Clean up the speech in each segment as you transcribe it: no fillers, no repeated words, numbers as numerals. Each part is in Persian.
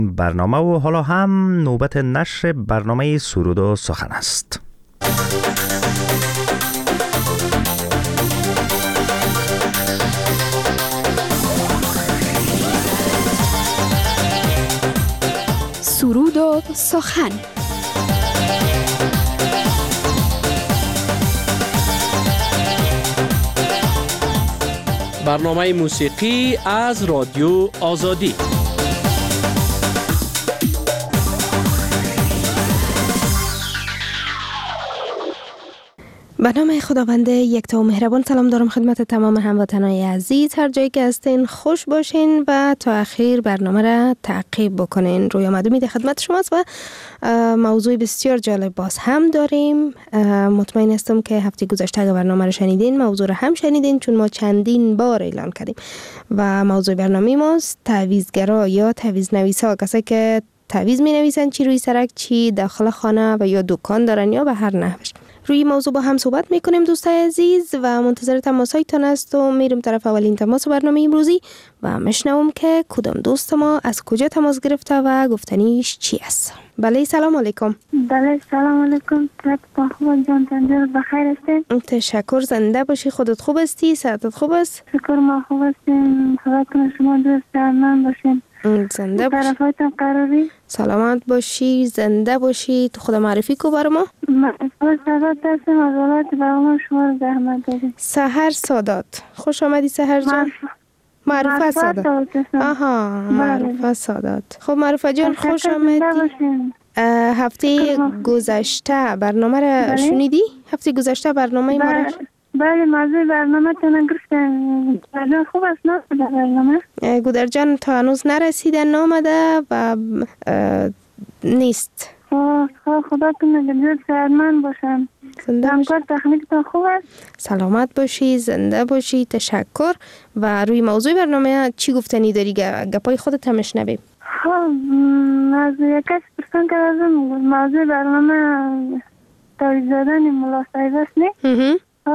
برنامه و حالا هم نوبت نشر برنامه سرود و سخن است. سرود و سخن. برنامه موسیقی از رادیو آزادی. به نام خداوند یکتا و مهربان سلام دارم خدمت تمام هموطنان عزیز. هر جایی که هستین خوش باشین و تا اخیر برنامه را تعقیب بکنین. روی آمده میده خدمت شماست و موضوع بسیار جالب باز هم داریم. مطمئن هستم که هفته گذشته اگر برنامه را شنیدین موضوع را هم شنیدین، چون ما چندین بار اعلان کردیم و موضوع برنامه ماست تعویضگرا یا تعویض نویسا، کسایی که تعویض می نویسن چی روی سرک چی داخل خانه و یا دکان دارن یا به هر نحوش. روی موضوع با هم صحبت میکنیم دوستای عزیز و منتظر تماسایتان است و میرم طرف اولین تماس برنامه امروزی و مشنوم که کدام دوست ما از کجا تماس گرفته و گفتنیش چی است. بله سلام علیکم. بله سلام علیکم. خوب جان تنجر بخیر هستین؟ تشکر، زنده باشی. خودت خوب هستی؟ صحتت خوب است؟ شکر ما خوب هستیم. خدا کنه شما دوست درمان باشین. زنده باشی. طرفایتان قراری؟ سلامت باشی، زنده باشی. تو خود معرفی کو برای ما؟ سادات هستم از ولایت بغلان. شما رو زحمت داریم. سحر سادات. خوش آمدی سحر جان. معروفه سادات. آها معروفه سادات. خب معروفه جان خوش آمدی. هفته گذشته برنامه را شنیدی؟ هفته گذشته برنامه ما را بله موضوع برنامه تنه گرفتن. برنامه خوب است نه برنامه؟ گودر جان تا هنوز نرسیده، نامده و نیست. خدا کنه که سرمن باشم. همکار تخنیکتان خوب است؟ سلامت باشی، زنده باشی. تشکر. و روی موضوع برنامه چی گفتنی داری؟ گپای خودت هم شنویم. از یک کسی پرسان کردم موضوع برنامه تعویض زدن ملا صاحب است نه؟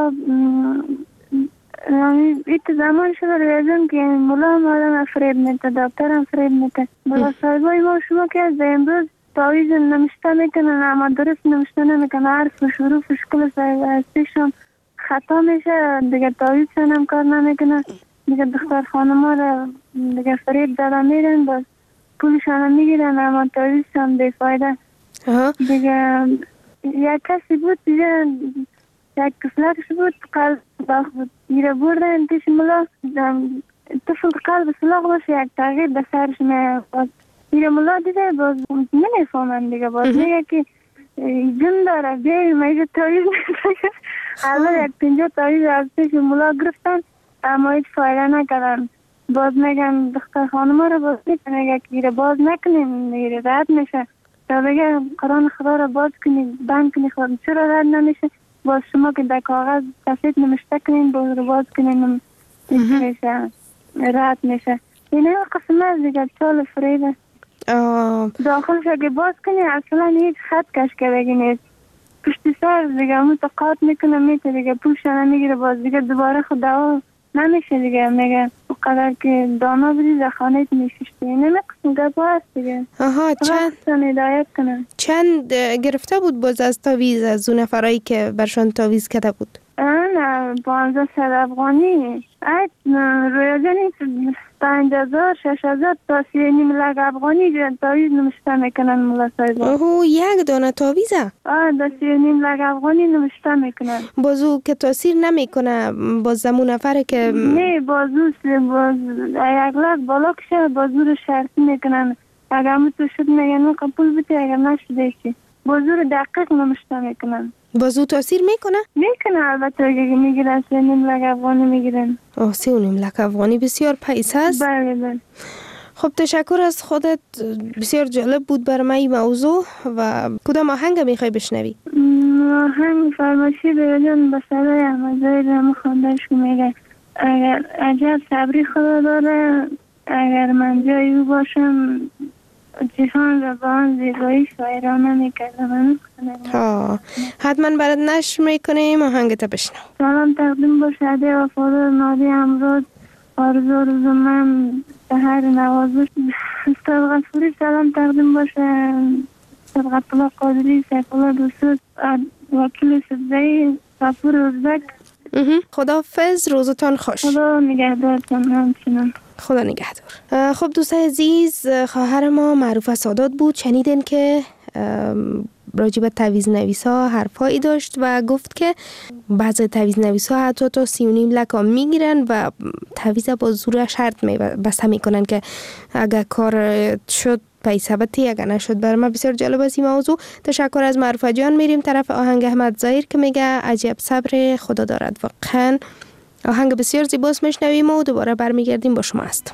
ایت زمان شده ریاضم که ملا هم آدم فریب میته، دکتر هم فریب میته. ملا صاحبای ما شما که از امروز تعویض نمشته میکنن اما درست نمشته نمیکنن، حرف و شروفش کل استیشم خطا میشه دیگه. تعویض هم کار نمیکنن دیگه. دختر خانما را دیگه فریب داده میرن، باز پولشان هم میگیرن اما تعویض هم بیفایده دیگه. یک کسی بود دیگه، یک کسلکش بود قلب سلاخ بود، میره بردن پیش ملا. طفل قلب سلاخ باشه یک تغییر به سرش میاد. میره ملا دیده باز نمیفهمن دیگه، باز میگه که جن داره بیایی مایده تعویض میده. اول یک 50 تعویض از پیش ملا گرفتن اما هیچ فایده نکردن. باز میگن دختر خانم رو باز میگه که باز نکنیم میره رد میشه. تا بگه قرآن خدا رو باز کنی بند کنی خود چرا رد نمیشه؟ باز شما که در کاغذ کسید نمشته کنین باز کنین میشه رد میشه. این همه قسم از دیگه چال فریده. داخلش اگه باز کنی اصلا هیچ خط کشکدگی نیست. پشتی سر دیگه متقاط میکنه میته دیگه پولش نمیگیره. باز دیگه دوباره خدا نمیشه دیگه. میگه اونقدر که دانا بودی در خانه میششتی. نمی قسم گفت هست دیگه. چند گرفته بود باز از تعویض از اون نفرایی که برشان تعویض کرده بود؟ نه 1500 افغانی. روی زنی 5000 6000 تا 3.5 لک افغانی تعویض نمشته میکنن ملا صاحب. یک دانه تعویضه؟ دا 3.5 لک افغانی نمشته میکنن. بازو که تاثیر نمیکنه باز زمون نفره که نه بازو یک لک بالا کشه بازو رو شرطی میکنن. اگر متو شد میگن قبول بده، اگر نشده چی بازو رو دقیق نمشته میکنن. بازو تاثیر میکنه؟ میکنه البته اگه میگیرن 3.5 لک افغانی میگیرن. 3.5 لک افغانی بسیار پیسه است. بله بله. خب تشکر از خودت، بسیار جالب بود برای من این موضوع. و کدام آهنگ میخوای بشنوی؟ آهنگ فرمایشی بیادن به صدای احمدزایی رمو خواندهش میگه اگر عجب صبری خدا داره، اگر من جای او باشم جهان را با آن زیبایی شاعرانه میکردم. حتما برات نشر میکنیم آهنگت بشنو. سلام تقدیم با شده وفادار نادی امروز. آرزو روز من به هر نوازش استاد غفوری سلام تقدیم باشه، استاد غفور قادری، سیف الله دوست، وکیل سبزه‌ای غفور ازبک. خداحافظ، روزتان خوش. خدا نگهدارتان. همچنان خدا نگهدار. خب دوستان عزیز، خواهر ما معروفه سادات بود. شنیدین که راجع به تعویض نویسا حرفایی داشت و گفت که بعضی تعویض نویسا حتی تا 3.5 لک میگیرن و تعویض با زور شرط بسته میکنن که اگر کار شد پیسه بتی، اگر نشد. برای ما بسیار جالب است این موضوع. تشکر از معروفه جان. میریم طرف آهنگ احمد ظاهر که میگه عجب صبر خدا دارد. واقعا آهنگ بسیار زیباست، میشنویم و دوباره برمیگردیم با شما است.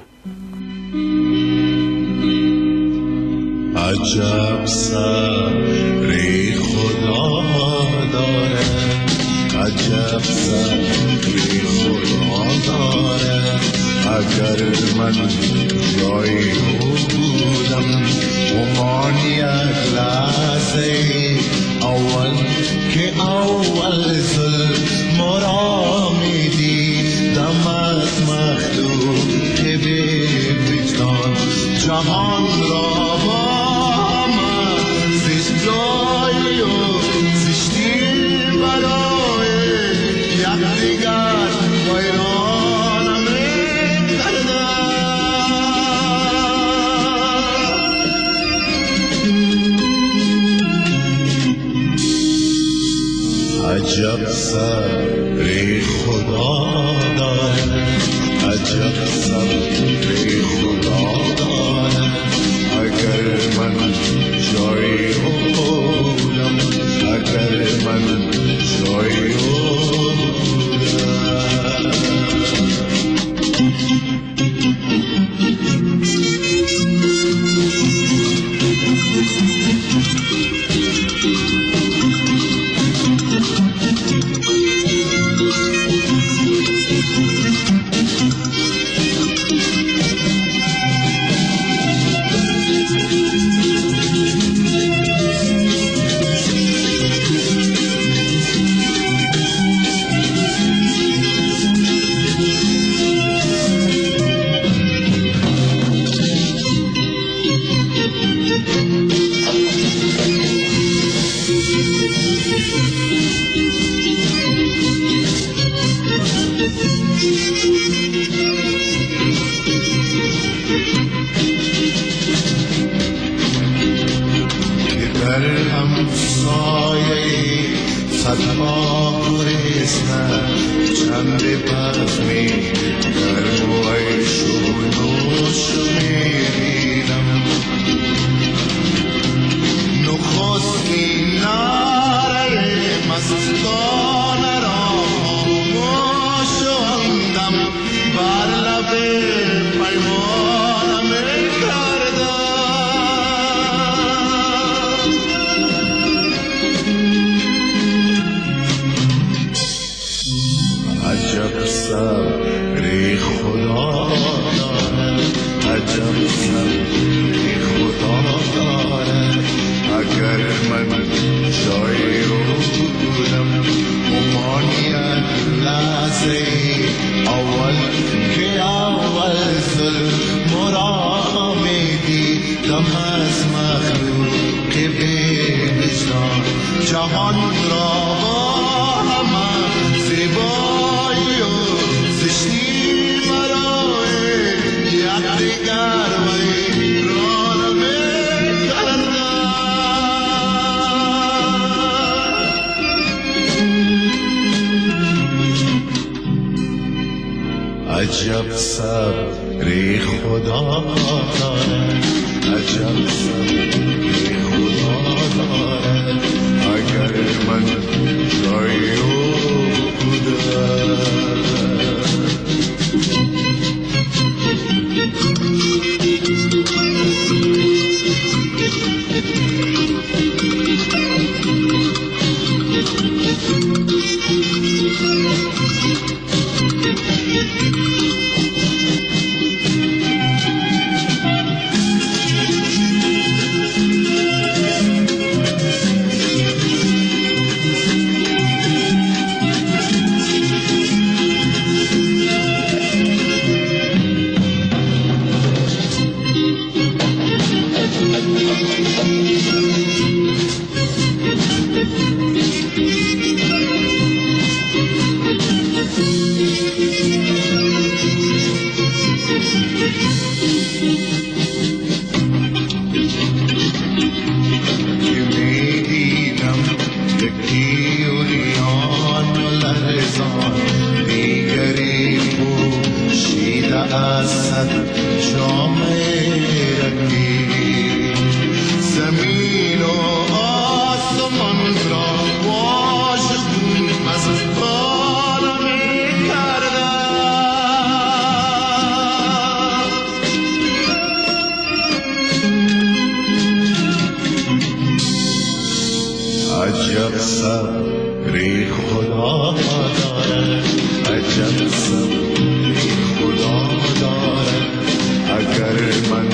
عجب صبر خدا دارد، عجب صبر خدا دارد. اگر من جای او بودم یک لحظه اول که اول ظلم را میدیدم از مخلوق که به وجدان جهان را عجب صبر خدا دارد، عجب صبر خدا دارد. اگر من جای او بودم، اگر من جای او عجب صبر خدا دارد، عجب صبر خدا دارد. اگر من جای او بودم. عجب صبری خدا دارد، عجب صبری خدا دارد. اگر من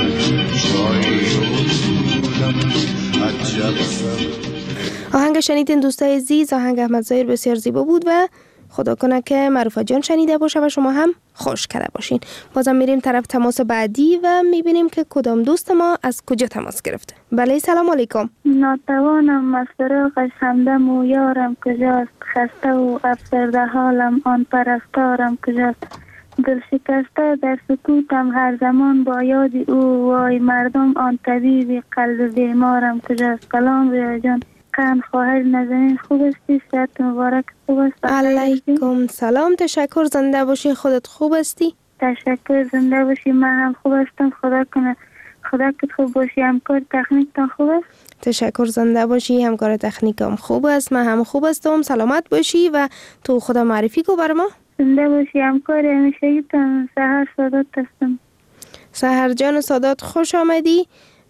جایی بودم عجب صبری. آهنگ شنیدین دوستای عزیز، آهنگ احمد ظاهر بسیار زیبا بود و خدا کنه که معروفه جان شنیده باشه و شما هم خوش کرده باشین. بازم میریم طرف تماس بعدی و میبینیم که کدام دوست ما از کجا تماس گرفته. بله سلام علیکم. ناتوانم از فراقش همدم و یارم کجاست، خسته و افسرده حالم آن پرستارم کجاست. دل شکسته در سکوتم هر زمان با یاد او، وای مردم آن طبیب قلب بیمارم کجاست. سلام رویا جان، قند خواهر نازنین خوب استی؟ صحت مبارک خوب است؟ علیکم سلام، تشکر، زنده باشی. خودت خوب استی؟ تشکر، زنده باشی. من هم خوب هستم. خدا کنه خدا که خوب باشی. همکار تکنیکتان خوب است؟ تشکر، زنده باشی. همکار تکنیکم خوب است، من هم خوب هستم. سلامت باشی و تو خدا معرفی کو بر ما. زنده باشی. همکار همیشگیتان سحر سادات هستم. سحر جان سادات خوش آمدی.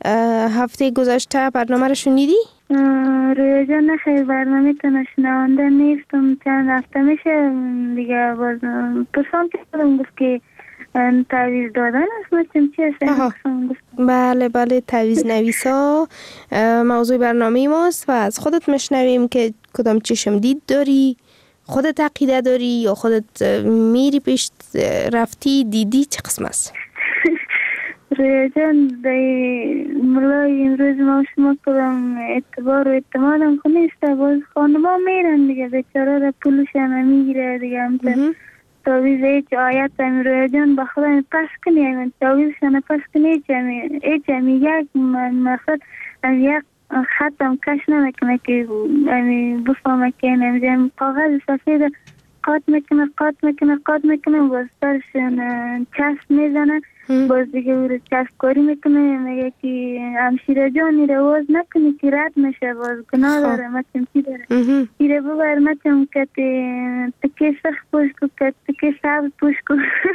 هفته گذشته برنامه رو شنیدی؟ رویا جان نخیر، برنامه تان شنونده نیستم. چند هفته میشه دیگه باز پرسان کردم گفت که تعویض دادن است. مچم چی است؟ بله بله، تعویض نویسا موضوع برنامه ماست و از خودت مشنویم که کدام چشم دید داری، خودت عقیده داری یا خودت میری پیش رفتی دیدی، چه قسم است؟ رویا جان ملای امروز ما شما کدام اعتبار و اعتمادم خود نیست. باز خانما میرن دیگه، بیچاره را پولشان میگیره دیگه. همتا تعویض هیچ آیت هم رویا جان با خدا پس کنی، تعویضشان پس کنی هیچ یک مقصد یک خطم کش نمیکنه که بفهمه که نمیزیم کاغذ سفید قاط میکنه باز سرشان چسب میزنه، باز دیگه او رو چسبکاری میکنه، میگه که همشیره جانی رواز نکنی که رد میشه، باز گناه داره. مچم چی داره ایره ببر مچم که تکه سخت پوش کو که تکه سبز پوش کو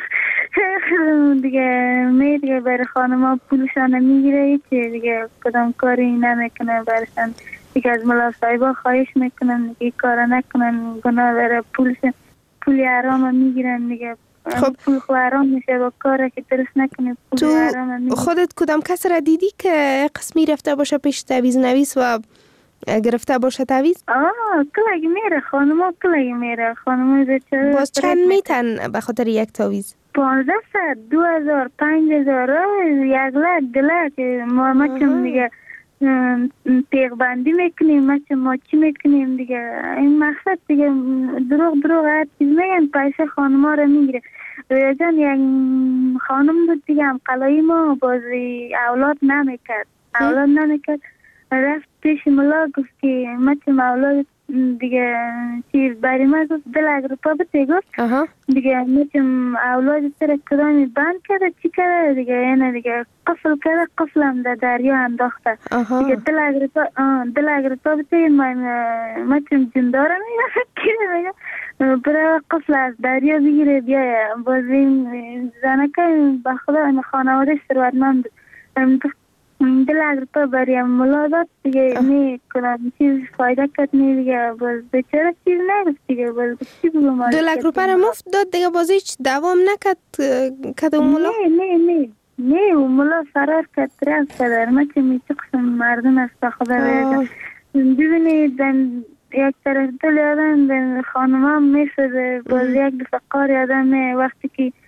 دیگه میگه برای خانما پولشان میگیره، هیچی دیگه کدام کاری نمیکنه برشان دیگه. از ملا صاحبا خواهش میکنن که کار نکنن، گناه داره، پولی حرام میگیرن دیگه. خب پول خو حرام میشه با کاری که درست نکنه. تو خودت کدام کس را دیدی که قسمی رفته باشه پیش تعویض نویس و گرفته باشه تعویض؟ کلگی میره خانما، کلگی میره خانما بیچاره. باز چند میتن به خاطر یک تعویض؟ 1500 2000 5000 یک لک دلک. ما مچم دیگه تیغ بندی میکنیم، مچم ما چی میکنیم دیگه. این مقصد دیگه دروغ هر چیز میگن، پیسه خانما رو میگیره. رویا جان یک خانم بود دیگه، هم قلایی ما بازی اولاد نمیکرد رفت پیش ملا گفت که مچم اولاد دیگه چیز بری ما گفت دلگ رو پا بته گفت دیگه مچم اولاد سر کدامی بند کرده چی کرده دیگه، اینه دیگه قفل کرده، قفلم در دریا انداخته دیگه. دلگ رو پا بته مچم جنداره میگه برای قفل از دریا بگیره بیا. باز این زنکه به خدا خانواده ثروتمند دلگ رو پا بریم ملا داد دیگه. نی کنم چیز فایده کد نی دیگه، باز بچاره چیز نگفت دیگه. باز چی بگم؟ دلگ رو پر مفت داد دیگه، باز هیچ دوام نکد اون ملا؟ نه اون ملا فرار کد رفت در ما که میچه قسم مردم است به خدا ببینید. یک طرف دل آدم خانم هم میشده، باز یک دفعه قار آدم وقتی که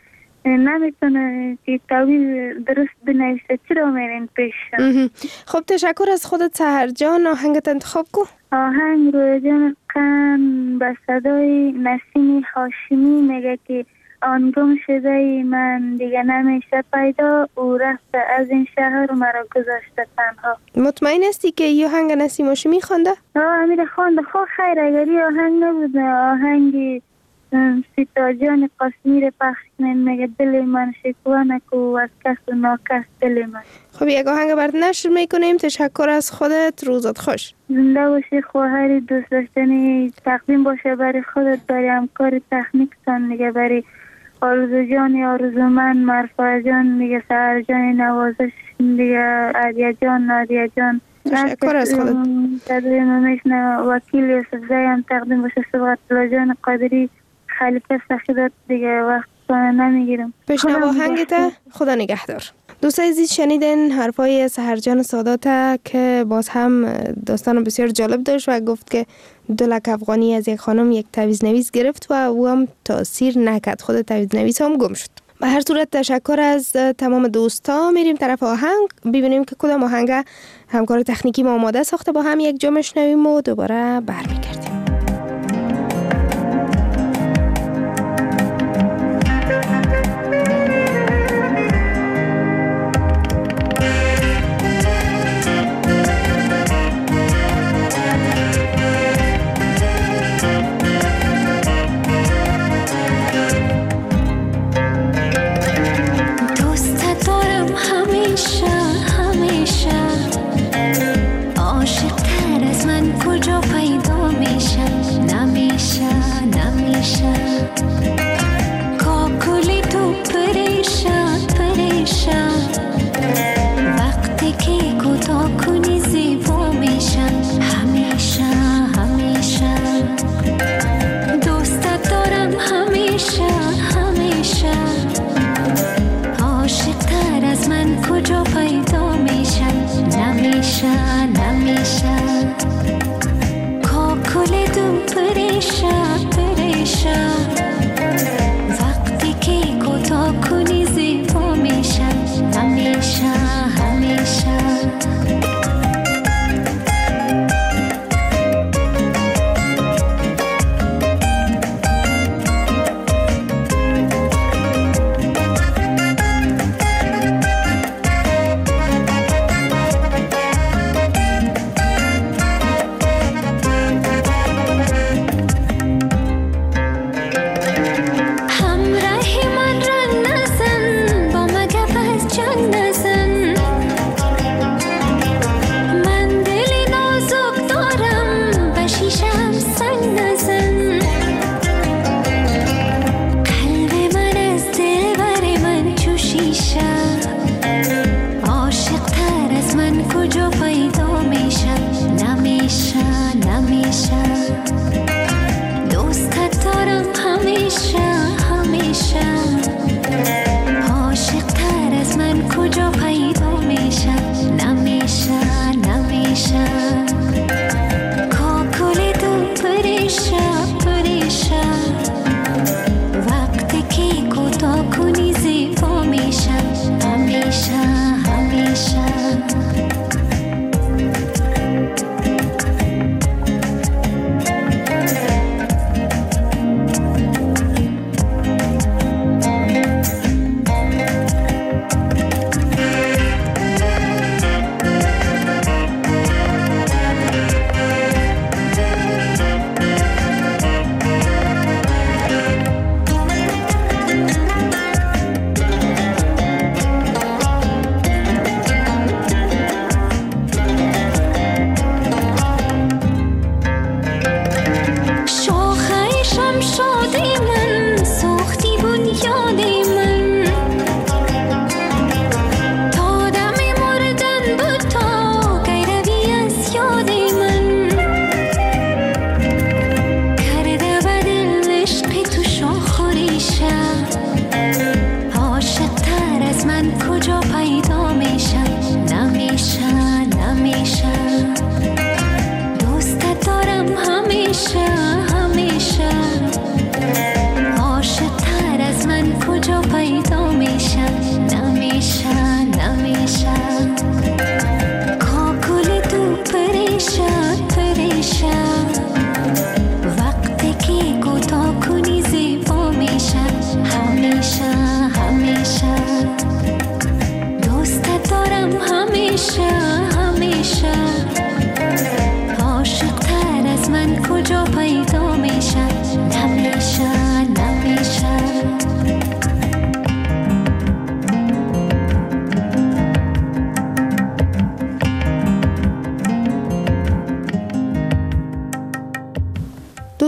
نمیتونه که تعویض درست بنویسه. چرا میرین پیش؟ خب تشکر از خودت سحر جان. آهنگت انتخاب کو. آهنگ رویا جان قن به صدای نسیم هاشمی میگه که آن گم شده من دیگه نمیشه پیدا، او رفته از این شهر مرا گذاشته تنها. مطمئن هستی که یه آهنگ نسیم هاشمی خوانده؟ امیر خوانده. خب خیر، اگر یه آهنگ نبوده آهنگ سیتا جان قاسمی رو پخش کنین میگه دل من شکوه نکو از کس و ناکس دل من. خب یک آهنگ برات نشر میکنیم. تشکر از خودت. روزت خوش. زنده باشی. خواهری دوست داشتنی تقدیم باشه برای خودت، برای همکار تکنیکتان دیگه، برای آرزو جان آرزو من، مرفع جان دیگه، سحر جان نوازش دیگه، عدیه جان، نادیه جان. تشکر از خودت. تقدیم وکیل یوسف زایم تقدیم باشه، صبغت الله جان قادری، خلیفه سخیدات دیگه. وقت نمیگیرم. بشنو آهنگت. خدا نگهدار. دوستای عزیز شنیدین حرفای سحر جان سادات که باز هم داستان بسیار جالب داشت و گفت که 2 لک افغانی از یک خانم یک تعویض نویس گرفت و او هم تاثیر نکرد، خود تعویض نویس هم گم شد. به هر صورت تشکر از تمام دوستا. میریم طرف آهنگ ببینیم که کدام آهنگ همکار تکنیکی ما آماده ساخته، با هم یک جا میشنویم و دوباره برمیگردیم.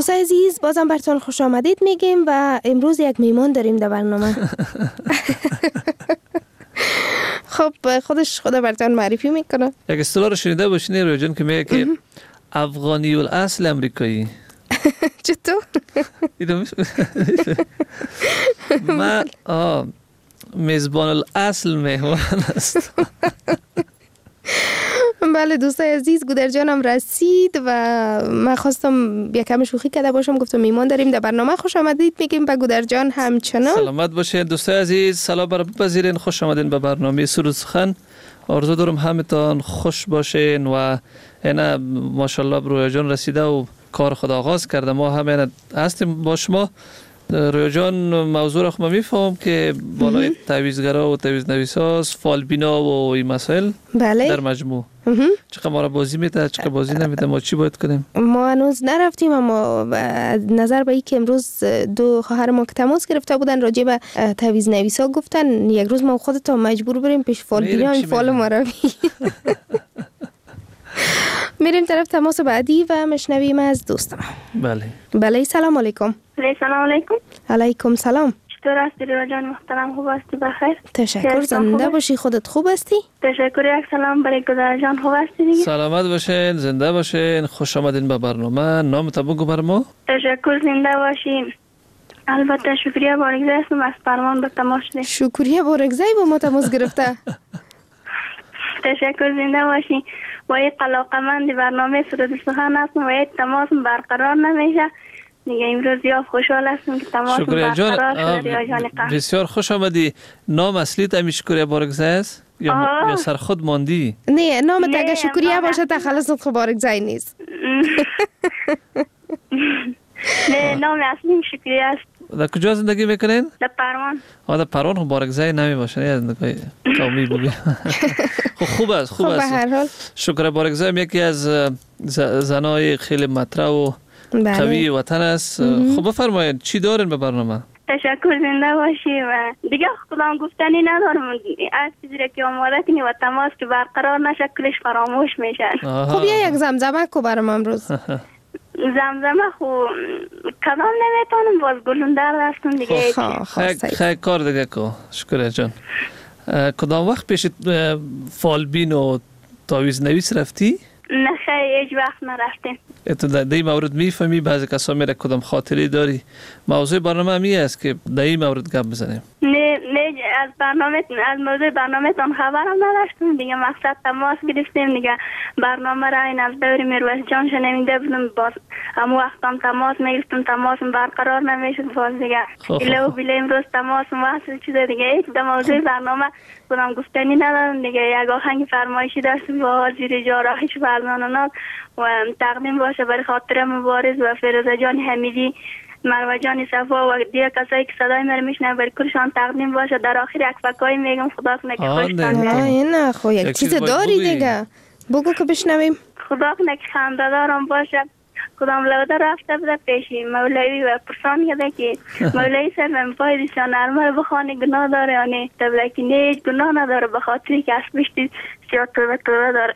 دوستای عزیز بازم براتون خوش آمدید میگیم و امروز یک میمان داریم در برنامه. خب خدا براتون معرفی میکنه. یک اصطلاح رو شنیده باشین رویا جان که میگه که افغانی الاصل امریکایی. چطور؟ ما میزبان الاصل مهمان است. بله دوستای عزیز گودر جانم رسید و من خواستم یکم شوخی کرده باشم، گفتم میمان داریم در برنامه. خوش آمدید میگیم به گودر جان همچنان. سلامت باشین دوستای عزیز، سلام بر بپذیرین، خوش آمدین به برنامه سرود سخن. آرزو دارم همتان خوش باشین و اینا ماشاءالله رویا جان رسیده و کار خود آغاز کرده، ما همین هستیم با شما. رویا جان موضوع را خود میفهم که بالای تعویضگرا و تعویض نویساست، فالبینا و این مسائل بله در مجموع چقدر ما را بازی میده چقدر بازی نمیده، ما چی باید کنیم؟ ما هنوز نرفتیم، اما نظر به این که امروز دو خواهر ما که تماس گرفته بودن راجع به تعویض نویسا گفتن یک روز ما خودت مجبور بریم پیش فالبینا این فال ما رو میریم طرف تماس بعدی و مشنویم از دوستم. بله سلام علیکم. سلام علیکم. علیکم سلام. چطور هستی رویا جان محترم؟ خوب هستی؟ بخیر؟ تشکر. زنده باشی. خودت خوب هستی؟ تشکر. یک سلام برای گودر جان. خوب هستی دیگه؟ سلامت باشین، زنده باشین، خوش آمدین به برنامه. نامت بگو بر ما. تشکر. زنده باشین. البته شکریه بارگزای هستم از فرمان به تماس شدیم. شکریه بارگزای با ما تماس گرفته. تشکر. زنده باشین. با یک علاقمند برنامه سرود سخن هستم و یک تماس برقرار نمیشه دیگه. امروز یا خوشحال هستم که تماس برقرار شده. بسیار خوش آمدی. نام اصلیت امی شکریه بارگزای است یا سر خود ماندی؟ نه نامت اگه شکریه باشه تا خلاص خود بارگزای نیست. نه نام اصلیم شکریه است. در کجا زندگی میکنین؟ در پروان. در پروان خب بارگزای نمی باشه، نه زندگی قومی بگی. خوب است. خب به هر حال شکر بارگزای یکی از زنای خیلی مطرح و قوی وطن است. خب بفرمایید چی دارین به برنامه؟ تشکر. زنده باشی و دیگه خودم گفتنی ندارم. از چیزی که آماده کنی و تماس که برقرار نشه کلش فراموش میشه. خب یک زمزمه کو برام امروز. زمزمه خو کدام نمیتونم باز گلوندر هستم دیگه. خیلی کار دیگه کو. شکر جان. کدام وقت پیش فالبین و تعویض نویس رفتی؟ نه خیلی هیچ وقت نرفتیم. تو در این مورد میفهمی بعضی کسا میره کدام خاطری داری؟ موضوع برنامه همی است که در این مورد گپ بزنیم. نه از موضوع برنامه تان خبرم نداشتم دیگه. مقصد تماس گرفتیم دیگه. برنامه را این از دور میرویس جان شنیده بودم، باز همون وقت هم تماس میگرفتم، تماس برقرار نمیشد باز دیگه. ایلو بیله امروز تماس وصل شده دیگه. هیچ در موضوع برنامه خودم گفتنی ندارم دیگه. یک آهنگ فرمایشی داشتم با زیر جاراحش فرزانانات و تقدیم باشه برای خاطر مبارز و فیروزه جان حمیدی، مروه جان صفا و دیگه کسایی که صدای من میشنه برای کلشان تقدیم باشه. در آخر یک فکایی میگم خدا کنه که خوشتان بیاد. نه خو یک چیز داری دیگه بگو که بشنویم. خدا کنه که خنده دارم باشه. خودم لوده رفته بوده پیشی مولوی و پرسان کرده که مولوی صاحب من پای دیشان ارمه بخوانی گناه داره یا نه؟ تبله که نه هیچ گناه نداره به خاطری که اسبشتی سیاد توبه داره.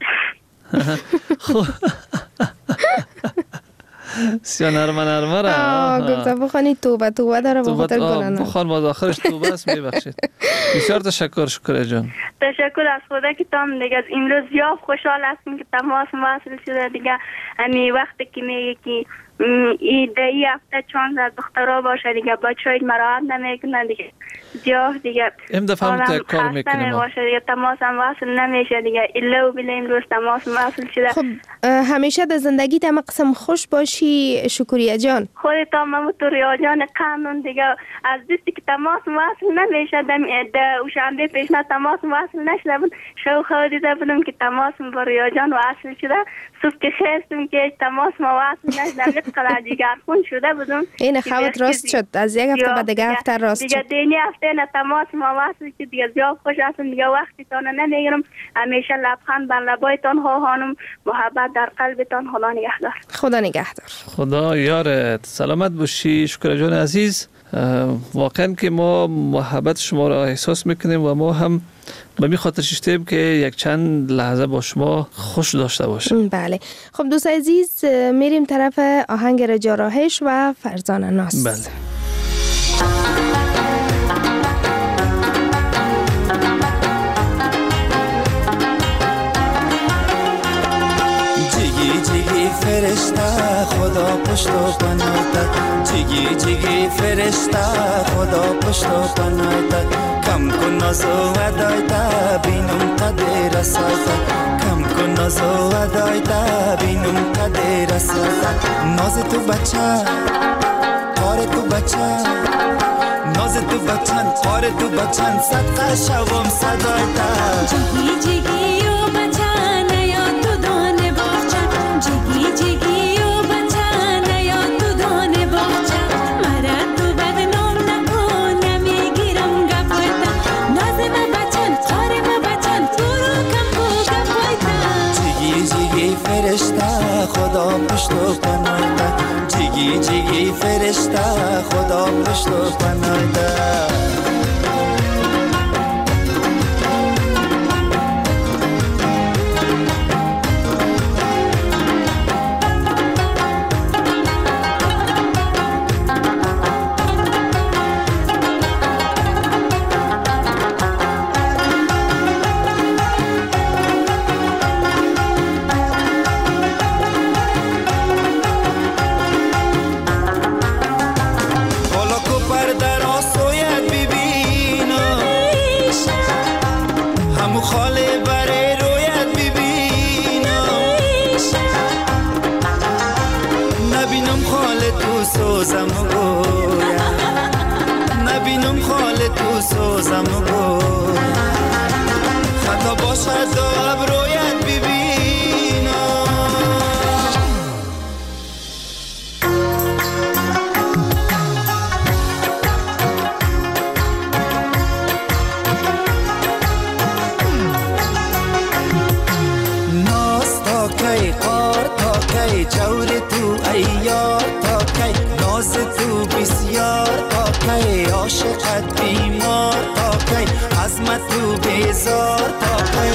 سیان نرمه را گفته بخوانی توبه داره به خاطر گناه. بخوان باز آخرش توبه است میبخشید. بسیار تشکر. شکر جان. تشکر از خدا که تام دیگه از امروز یا خوشحال هستیم که تماس واصل شده دیگه. همین وقتی که میگه که ای هفته چند از دخترها باشه دیگه بچه‌های مراحت نمیکنن دیگه. جا دیگه این دفعه هم کار میکنیم باشه دیگه. تماس هم واصل نمیشه دیگه. ایلو بیله امروز تماس واصل شده. خب همیشه در زندگی تم قسم خوش باشی شکریه جان. خودت هم تو ریا جان قانون دیگه. از دوستی که تماس واصل نمیشه در شنبه پیشنهاد تماس واصل نشده بود. شو خودیده بودم که تماس با ریا جان واصل شده. صبح که خیستم که تماس ما واصل نشده. نتقل دیگر خون شده بودم. این خواهد راست شد. از یک هفته بعد دیگه هفته راست شد. دیگه دینی هفته نه تماس ما واصل شد دیگه. زیاد خوش هستم دیگه. وقتی تانه نمیگیرم. همیشه لبخند بر لبایتان ها خانم. محبت در قلبتان. خدا نگهدار. خدا نگهدار. خدا یارت. سلامت باشی. شکر جان عزیز. واقعا که ما محبت شما را احساس میکنیم و ما هم به می خاطر ششتیم که یک چند لحظه با شما خوش داشته باشیم. بله. خب دوست عزیز میریم طرف آهنگ رجاراهش و فرزانه ناز. بله. فرشته خدا پشت و پناهت جیگی جیگی فرشته خدا پشت و پناهت کم کن ناز و ادایت بینم قدر رسایت کم کن ناز و ادایت بینم قدر رسایت ناز تو بچه کار تو بچه ناز تو بچن کار تو بچن صدقه شوم صدایت جیگی جیگی و بچه نیا تو دانه باچه جیگی جیگی و بچه نیا تو دانه باچه مرا تو بدنام نکن نمیگیرم گپایتا ناز ما بچن کار ما بچن تو رو کم بو گپایتا جیگی جیگی فرشته خدا پشت و پناهت جیگی جیگی فرشته خدا پشت و پناهت سوزم گویا نبینم خال تو سوزم گویا خطا باشد و ابرویت ببینم ناز تا کی قار تا کی جور تو ایار تا کی ناز تو بسیار تا کی عاشقت بیمار تا کی عظمت تو بیزار تا کی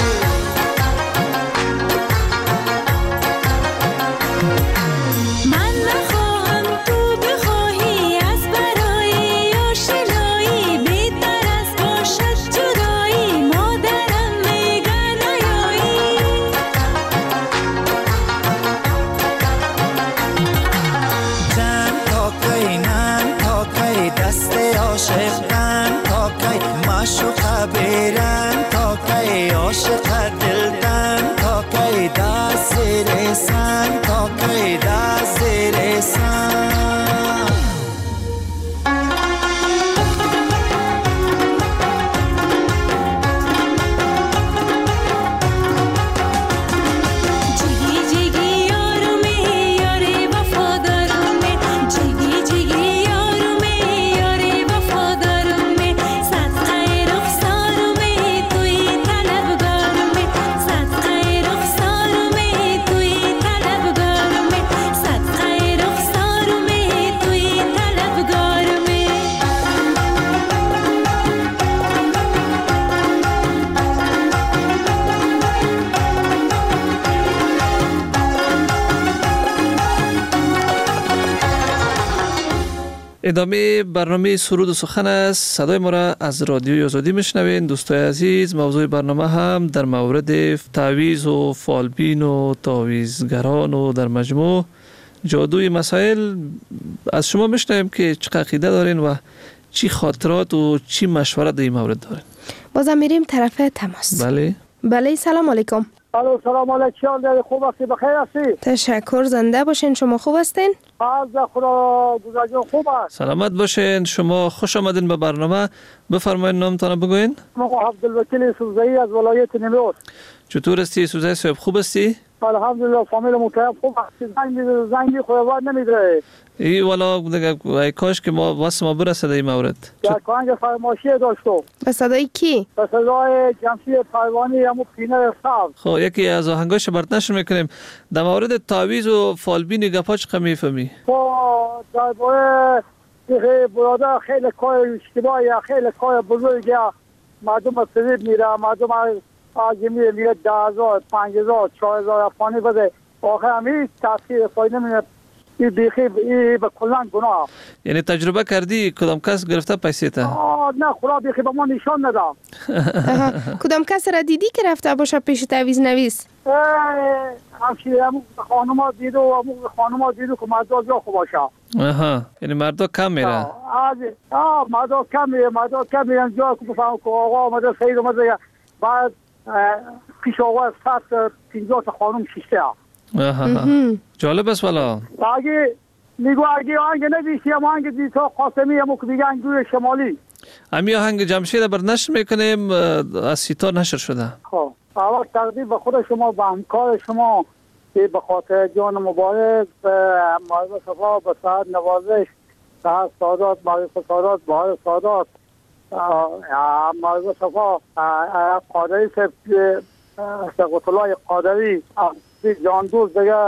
من نخواهم تو بخواهی از برای آشنایی بهتر از باشد جدایی مادرم میگه نیایی جن تا کی نن تا کی دست عاشقان تا کی معشوقه بیرن تا کی عاشق دلدن تا کی دست زیر سن تا کی دست زیر سن جیگی جیگی یارومی یاری وفادارومی جیگی جیگی یارومی یاری وفادارومی صدقه رخسارومی توی طلبگارومی صدقه رخسارومی توی طلبگارومی صدقه رخسارومی توی طلبگارومی ادامه برنامه سرود و سخن است. صدای ما را از رادیوی آزادی میشنوین. دوستای عزیز، موضوع برنامه هم در مورد تعویض و فالبین و تعویضگران و در مجموع جادوی مسائل از شما میشنویم که چه عقیده دارین و چی خاطرات و چی مشورت در این مورد دارین. بازم میریم طرف تماس. بله سلام علیکم. الو سلام علیکم. خوب هستی؟ بخیر هستی؟ تشکر. زنده باشین. شما خوب هستین؟ از خدا گذاشتن خوب است. سلامت باشین. شما خوش آمدین به برنامه. بفرمایید نامتان بگوین. ما عبدالوکیل سوزایی از ولایت نیمروز. چطور هستی سوزای صاحب؟ خوب هستی؟ الحمدلله. فامیل متعب خوب است. زنگی خودوار نمیدره. ای والا ای کاش که ما واسه ما برسه در این مورد. یک کانگ فرمایشی داشتم. به صدای کی؟ به صدای جمشید پروانی همو پینر صاحب. خب یکی از آهنگاش برتنشون میکنیم. در مورد تعویض و فالبین گپا چقدر میفهمی؟ خب درباره برادر خیلی کار اشتباهی، خیلی کار بزرگی. مردم فریب میره، مردم آجمی میره 10,000 5,000 4,000 افغانی بده، آخر همیشه تاثیر فایده نمیده. این بیخی به کلان گناه. یعنی تجربه کردی کدام کس گرفته پیسه تا؟ نه خدا بیخی به ما نشان نده. کدام کس را دیدی که رفته باشه پیش تعویض نویس؟ همچنین خانم ها دیدو که مردا جا خوب باشه. یعنی مردا کم میره؟ مردا کم میره جا که بفهم که آقا آمده سید آمده بعد پیش آقا 150 تا خانم شیشته. جالب است والا. اگه آهنگ نویسی هم آهنگ دیتا قاسمی هم که دیگه انگوی شمالی امی آهنگ جمشید بر نشر میکنیم از سیتار نشر شده. خب اول تقدیم به خود شما و همکار شما که به خاطر جان مبارک معرض صفا به ساعت نوازش ساعت سادات معرض سادات بحر سادات معرض صفا قادری سقط الله قادری جان دوست دیگه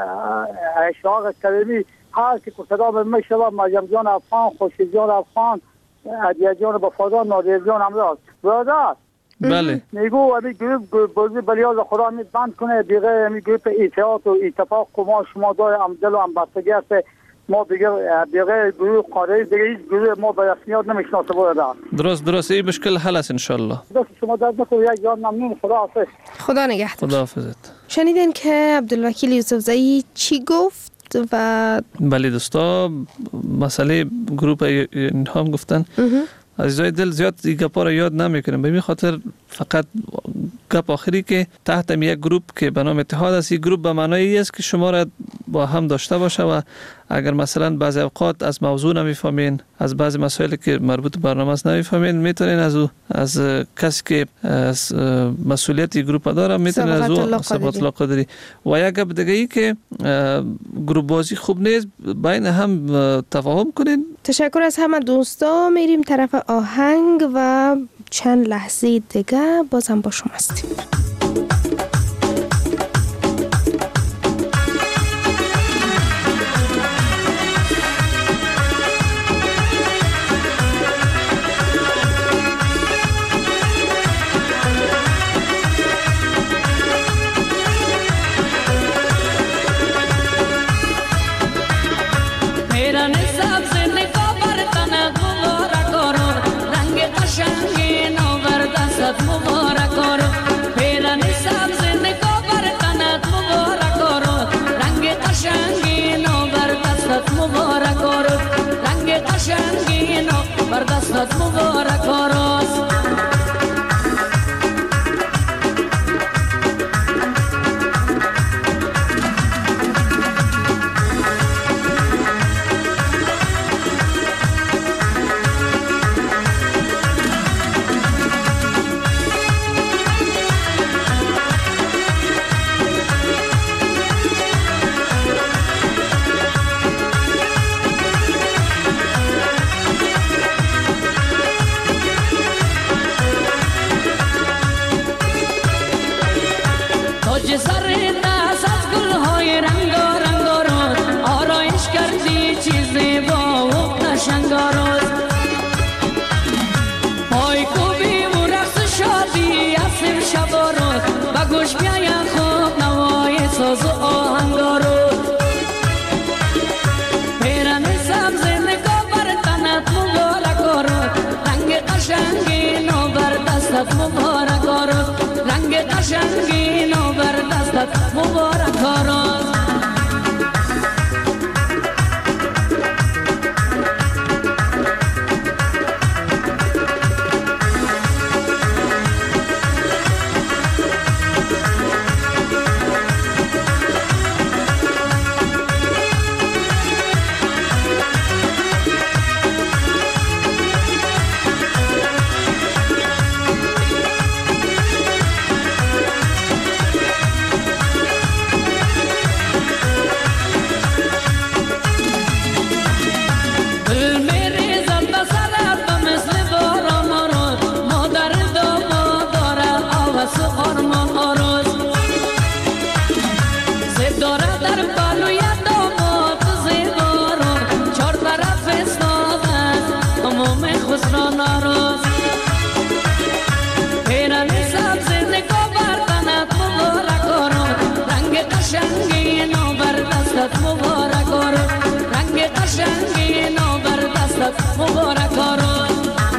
اشاق کریمی هر که صدا به میشوه مریم جان افغان خوشی جان افغان عدیه جان وفادار نادر جان امراض برادر بله میگو امی گروپ بازی بلیاز خدا می بند کنه دیگه امی گروپ اتحاد و اتفاق که ما شما داره امدل و امبستگی هست ما دیگه گروه قادری دیگه هیچ گروه ما به رسمیات نمیشناسه برادر. درست این مشکل حل است انشالله. دست شما درد نکنه یک جان ممنون. خدا حافظ. خدا نگهدار. خدا حافظت. شنیدین که عبدالوکیل یوسفزایی چی گفت و بله دوستا مسئله گروپ اینها هم گفتن. عزیزای دل زیاد این گپا را یاد نمیکنیم، به این خاطر فقط گپ آخری که تحت یک گروپ که به نام اتحاد است، این گروپ به معنای است که شما را با هم داشته باشه و اگر مثلا بعضی اوقات از موضوع نمیفهمین، از بعضی مسائلی که مربوط به برنامه است نمیفهمین، میتونین از کسی که مسئولیت گروپ داره میتونین از او صبغت الله قادری. و یک گپ دیگه ای که گروپ بازی خوب نیست، بین هم تفاهم کنین. تشکر از همه دوستا. میریم طرف آهنگ و چند لحظه دیگه باز هم با شما هستیم. بردستت مبارک آراز مبارک آراز رنگ قشنگین و بر دستت مبارک آراز قشنگی نو بر دستت مبارک آرد رنگ قشنگی نو بر دستت مبارک آرد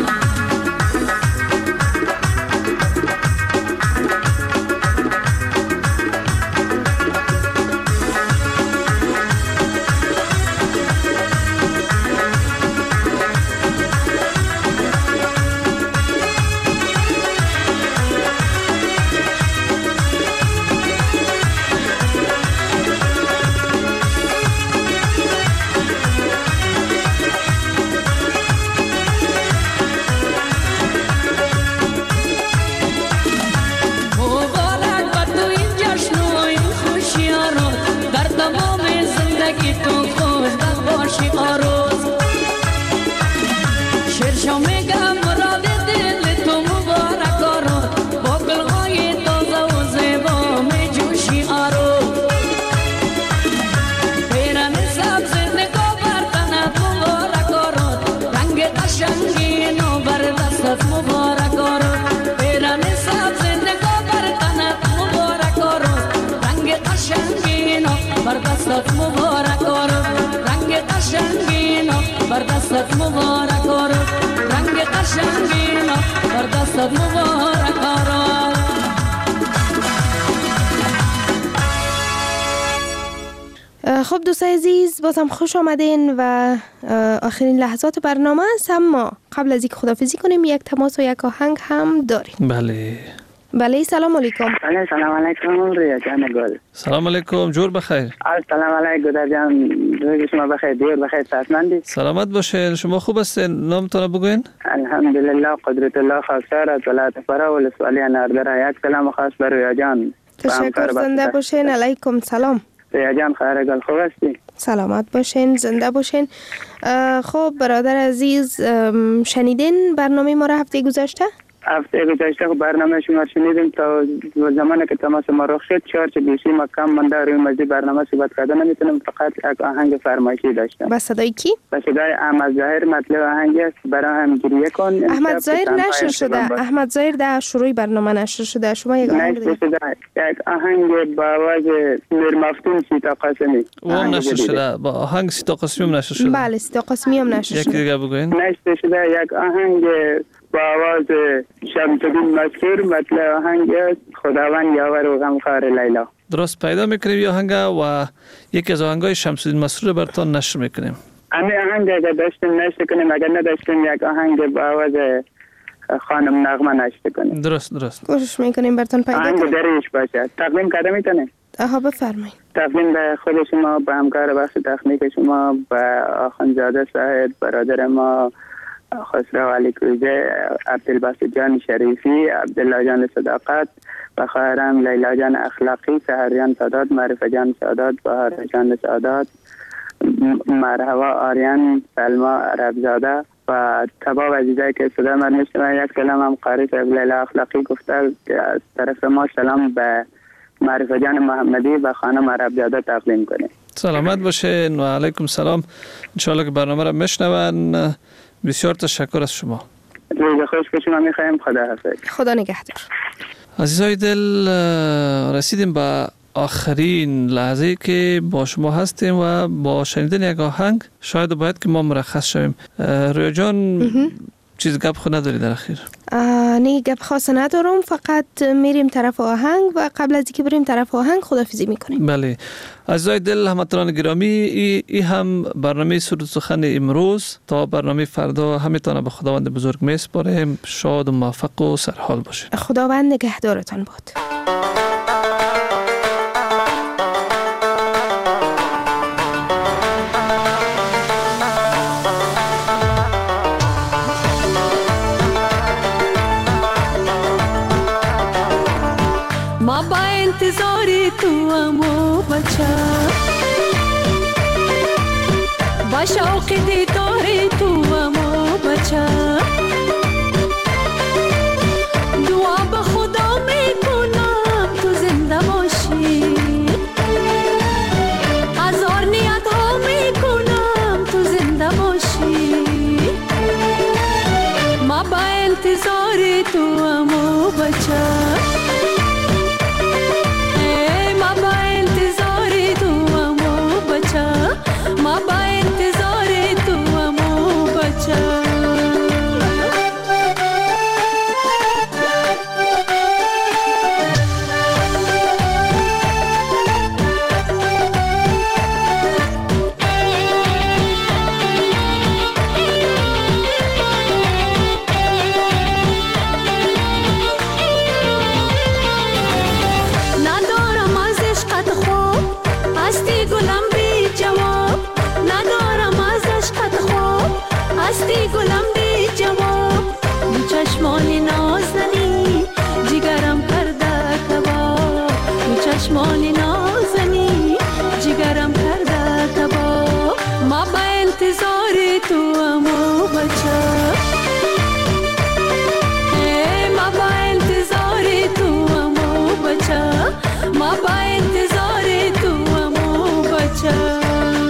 دستت مبارک آرد رنگ قشنگینا بر دستت مبارک آرد رنگ قشنگینا بر دستت مبارک آرد. خب دوستای عزیز بازم خوش آمدین و آخرین لحظات برنامه است، اما قبل از اینکه خداحافظی کنیم یک تماس و یک آهنگ هم داریم. بله سلام علیکم. بله سلام علیکم ریا جان گل. سلام علیکم، جور بخیر. سلام علیکم گودر جان، روز شما بخیر، دیر بخیر، صحتمندی؟ سلامت باشین. شما خوب هستین؟ نامتون بگوین. الحمدلله، قدرت الله خاصر از ولایت فرا و لسوالی ناردره. یک سلام خاص بر ریا جان. تشکر، زنده باشین. علیکم سلام. ریا جان خیر گل، خوب هستی؟ سلامت باشین، زنده باشین. خب برادر عزیز، شنیدین برنامه ما را هفته گذشته؟ هفته گذشته برنامه شما شنیدیم. تا زمانی که تماس ما رخ شد 4 بیشی ما کم مانده روی مزید برنامه صحبت کردن نمیتونم، فقط یک آهنگ فرمایشی داشتم. با صدای کی؟ با صدای احمد ظاهر. مطلب آهنگ است برای هم گریه کن. احمد ظاهر نشر شده. احمد ظاهر در شروع برنامه نشر شده. شما یک آهنگ دیگه. یک آهنگ با آواز میر مفتون سیتا قاسمی. اون نشر شده. با آهنگ سیتا قاسمی هم نشر شده. بله سیتا قاسمی هم نشر شده. یک دیگه بگوین. نشر شده یک آهنگ با آواز شمس‌الدین مسرور. مطلب آهنگ است خداوند یاور و غمخوار لیلا. درست پیدا میکنیم یا آهنگ و یکی از آهنگای شمس‌الدین مسرور براتون نشر میکنیم. همین آهنگ اگر داشتیم نشر کنیم، اگر نداشتیم یک آهنگ با آواز خانم نغمه نشر کنیم. درست کوشش میکنیم براتون پیدا کنیم. آهنگ دریش باشه. تقدیم کرده میتونه؟ آها بفرمایید. تقدیم به خود شما، به همکار بخش تکنیک شما، به آخوندزاده صاحب، برادر ما خسرو علی کوزه، عبدالباسط جان شریفی، عبدالله جان صداقت و خواهرم لیلا جان اخلاقی، سحریان سادات، معرفه جان سادات، بهار جان سادات، مرحبا آریان، سلما عربزاده و تمام عزیزایی که صدا من میشنوند. یک سلام هم قاری صاحب لیلا اخلاقی گفته که از طرف ما سلام به معرفه جان محمدی و خانم عربزاده تقدیم کنیم. سلامت باشین و علیکم سلام. انشاءالله که برنامه را میشنون. بسیار تشکر از شما. روز خوش به شما میخوایم. خدا حافظ. خدا نگهدار. عزیزای دل، رسیدیم به آخرین لحظه که با شما هستیم و با شنیدن یک آهنگ شاید باید که ما مرخص شویم. رویا جان چیز گپ خود نداری در اخیر؟ نه گپ خاص ندارم، فقط میریم طرف آهنگ و قبل از اینکه بریم طرف آهنگ خداحافظی میکنیم. بله عزیزای دل، هموطنان گرامی، ای هم برنامه سرود سخن امروز. تا برنامه فردا همیتان به خداوند بزرگ میسپاریم. شاد و موفق و سرحال باشین. خداوند نگهدارتان باد. ما با انتظاری تو امو بچه، با شوق دیداری تو امو بچه، دعا به خدا میکنم تو زنده باشی، هزار نیت ها میکنم تو زنده باشی. ما با انتظاری تو امو بچه، ما با انتظار هستی گلم بی جواب ندارم از عشقت خواب هستی گلم بی جواب دو چشمان نازنی جگرم کرده کباب دو چشمان نازنی جگرم کرده کباب ما با انتظار تو امو بچه ما با انتظار تو امو بچه ما با انتظار تو امو بچه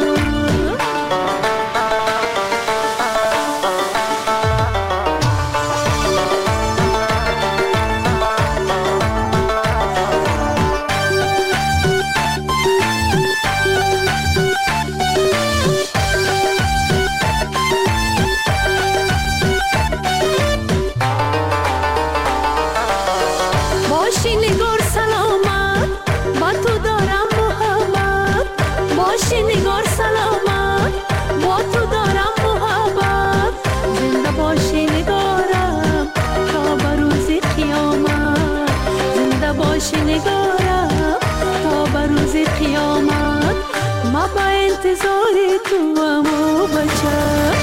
نگارم تا به روز قیامت ما با انتظار تو امو بچه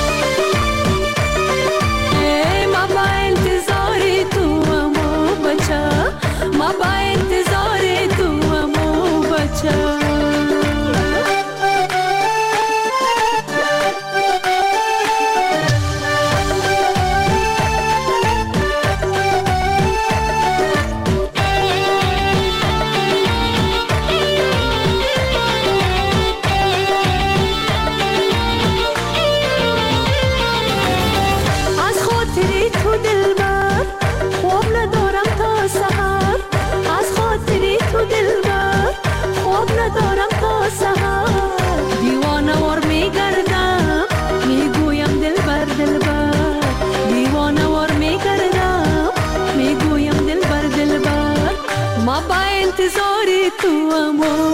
ما با انتظار تو امو بچه ما با انتظار تو امو بچه انتظار تو امو